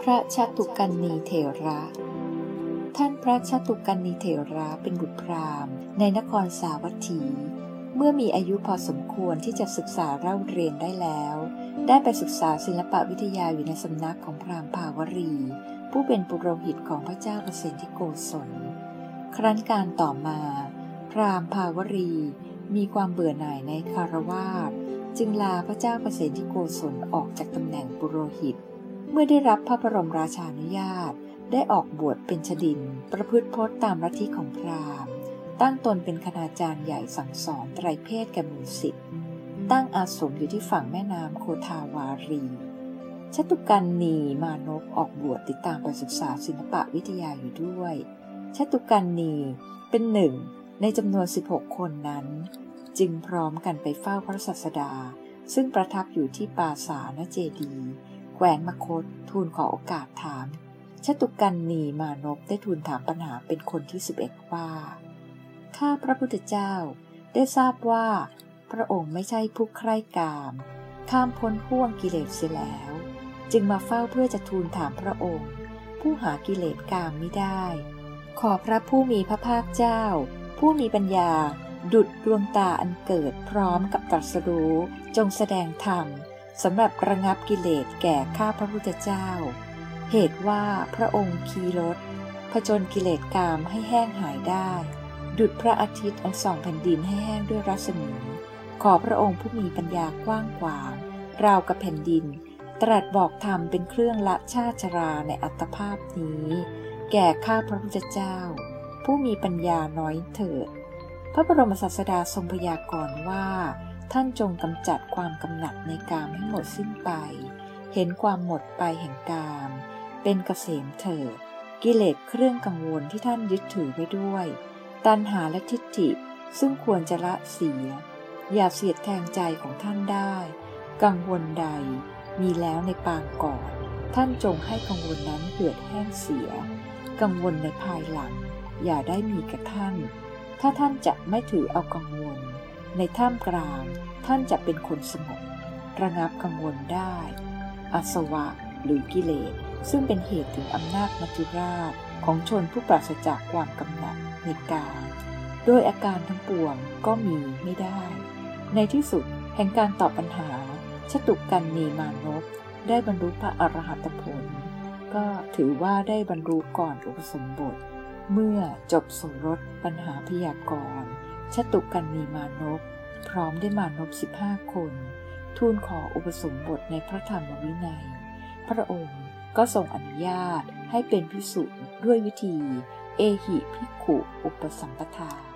ระชาตุกันนีเถระท่านพระชาตุกันนีเถระเป็นบุตรพราหมณ์ในนครสาวัตถีเมื่อมีอายุพอสมควรที่จะศึกษาเล่าเรียนได้แล้วได้ไปศึกษาศิลปวิทยาอยู่ในสำนักของพราหมณ์ภาวรีผู้เป็นปุโรหิตของพระเจ้าประสิทธิโกศลครั้นการต่อมาพราหมณ์ภาวรีมีความเบื่อหน่ายในคฤหัสถ์จึงลาพระเจ้าประสิทธิโกศลออกจากตำแหน่งปุโรหิตเมื่อได้รับพระบรมราชานุญาตได้ออกบวชเป็นชดินประพฤติพจน์ตามลัทธิของพราหมณ์ตั้งตนเป็นคณาจารย์ใหญ่สั่งสอนไตรเพศแก่หมู่ศิษย์ตั้งอาสมอยู่ที่ฝั่งแม่น้ำโคทาวารีชตุกันนีมานพออกบวชติดตามไปศึกษาศิลปวิทยาอยู่ด้วยชตุกันนีเป็นหนึ่งในจำนวน16คนนั้นจึงพร้อมกันไปเฝ้าพระศาสดาซึ่งประทับอยู่ที่ปราสาทเจดีย์แขวนมคธทูลขอโอกาสถามชตุกันนีมานพได้ทูลถามปัญหาเป็นคนที่11ว่าข้าพระพุทธเจ้าได้ทราบว่าพระองค์ไม่ใช่ผู้ใคร่กามข้ามพ้นห่วงกิเลสเสียแล้วจึงมาเฝ้าเพื่อจะทูลถามพระองค์ผู้หากิเลสกามไม่ได้ขอพระผู้มีพระภาคเจ้าผู้มีปัญญาดุจดวงตาอันเกิดพร้อมกับตรัสรู้จงแสดงธรรมสำหรับระงับกิเลสแก่ข้าพระพุทธเจ้าเหตุว่าพระองค์ขี่รถผจญกิเลสกามให้แห้งหายได้ดุจพระอาทิตย์อันส่องแผ่นดินให้แห้งด้วยรัศมีขอพระองค์ผู้มีปัญญากว้างขวางราวกับแผ่นดินตรัสบอกธรรมเป็นเครื่องละชาติชราในอัตภาพนี้แก่ข้าพระพุทธเจ้าผู้มีปัญญาน้อยเถิดพระบรมศาสดาทรงพยากรณ์ว่าท่านจงกำจัดความกำหนัดในกามให้หมดสิ้นไปเห็นความหมดไปแห่งกามเป็นเกษมเถิดกิเลสเครื่องกังวลที่ท่านยึดถือไว้ด้วยตัณหาและทิฏฐิซึ่งควรจะละเสียอย่าเสียดแทงใจของท่านได้กังวลใดมีแล้วในปางก่อนท่านจงให้กังวลนั้นเหือดแห้งเสียกังวลในภายหลังอย่าได้มีกับท่านถ้าท่านจะไม่ถือเอากังวลในท่ามกลางท่านจะเป็นคนสงบระงับกังวลได้อาสวะหรือกิเลสซึ่งเป็นเหตุถึงอำนาจมัจจุราชของชนผู้ปราศจากความกำหนัดในกามโดยอาการทั้งปวงก็มีไม่ได้ในที่สุดแห่งการตอบปัญหาชตุกันนีมานพได้บรรลุพระอรหัตผลก็ถือว่าได้บรรลุก่อนอุปสมบทเมื่อจบสมรสปัญหาพยากรณ์ชตุกันนีมานพพร้อมได้มานพ15คนทูลขออุปสมบทในพระธรรมวินัยพระองค์ก็ทรงอนุญาตให้เป็นภิกษุด้วยวิธีเอหิภิกขุอุปสัมปทา